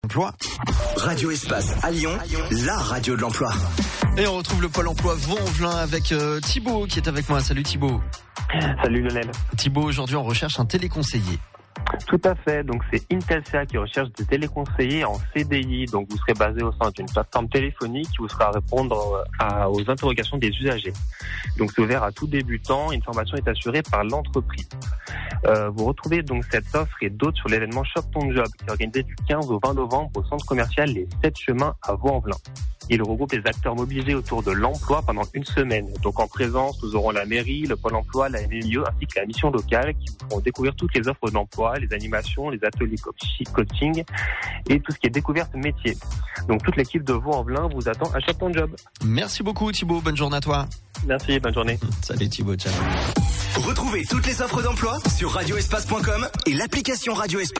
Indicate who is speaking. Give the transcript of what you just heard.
Speaker 1: Emploi.
Speaker 2: Radio Espace à Lyon, la radio de l'emploi.
Speaker 1: Et on retrouve le Pôle emploi Vaux-en-Velin avec Thibaut qui est avec moi. Salut Thibaut.
Speaker 3: Salut Lionel.
Speaker 1: Thibaut, aujourd'hui on recherche un téléconseiller.
Speaker 3: Tout à fait, donc c'est Intelsia qui recherche des téléconseillers en CDI, donc vous serez basé au sein d'une plateforme téléphonique qui vous sera à répondre aux interrogations des usagers. Donc c'est ouvert à tout débutant, une formation est assurée par l'entreprise. Vous retrouvez donc cette offre et d'autres sur l'événement Shop Ton Job qui est organisé du 15 au 20 novembre au centre commercial Les 7 Chemins à Vaux-en-Velin. Il regroupe les acteurs mobilisés autour de l'emploi pendant une semaine. Donc en présence, nous aurons la mairie, le Pôle emploi, la MMIE ainsi que la mission locale qui vous feront découvrir toutes les offres d'emploi, les animations, les ateliers coaching et tout ce qui est découverte métier. Donc toute l'équipe de Vaux-en-Velin vous attend à Shop Ton Job.
Speaker 1: Merci beaucoup Thibaut, bonne journée à toi.
Speaker 3: Merci, bonne journée.
Speaker 1: Salut Thibaut, ciao.
Speaker 2: Retrouvez toutes les offres d'emploi sur radioespace.com et l'application Radio Espace.